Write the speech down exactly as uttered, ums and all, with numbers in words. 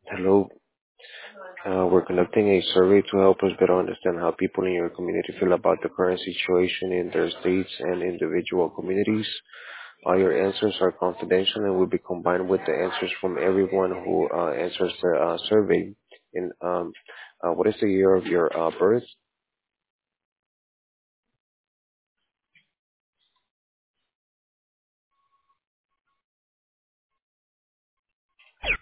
Hello. Uh, we're conducting a survey to help us better understand how people in your community feel about the current situation in their states and individual communities. All your answers are confidential and will be combined with the answers from everyone who uh, answers the uh, survey. And um, uh, what is the year of your uh, birth?